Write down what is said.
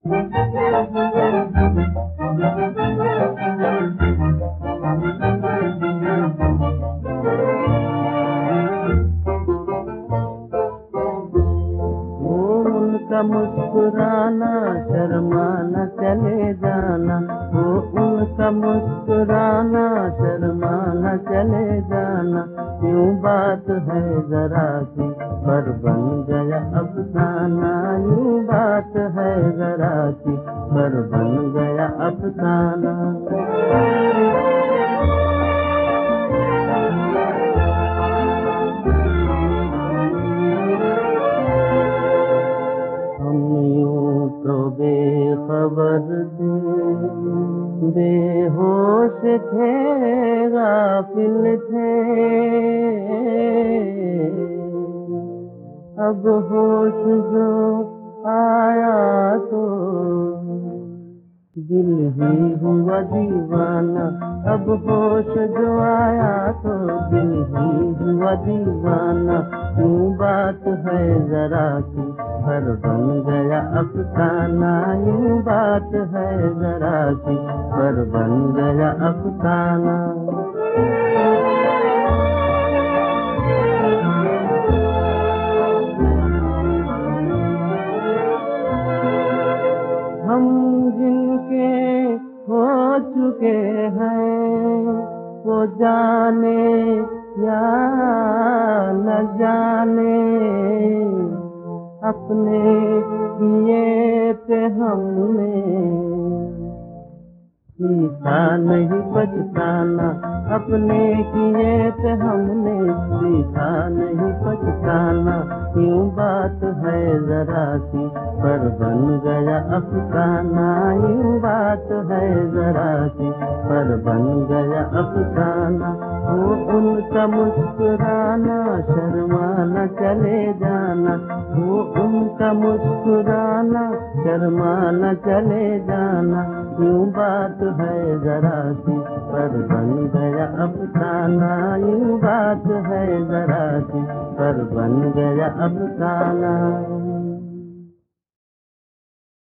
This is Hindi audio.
उनका मुस्कुराना, शर्माना चले जाना, वो उनका मुस्कुराना, शर्माना चले जाना, यूं बात है जरा सी पर बन गया अफसाना, यूं बात है जरा सी पर बन गया अफसाना। तो बेखबर थे, बेहोश थे, गाफिल थे, अब होश जो आया तो दिल ही हुआ दीवाना, अब होश जो आया तो दिल ही हुआ दीवाना, यूं बात है जरा सी पर बन गया अफसाना, यूं बात है जरा सी पर बन गया अफसाना। हम जिनके हो चुके हैं वो जाने या न जाने, अपने किए पे हमने सीखा नहीं पछताना, अपने किए पे हमने सीखा नहीं पछताना, यूं बात है जरा सी पर बन गया अफसाना, यूं बात है जरा सी पर बन गया अफसाना। वो उनका मुस्कुराना, शर्माना चले जाना, वो उनका मुस्कुराना, शर्माना चले जाना, यूं बात है जरा सी पर बन गया अफसाना, यूं बात है जरा सी पर बन गया अफसाना।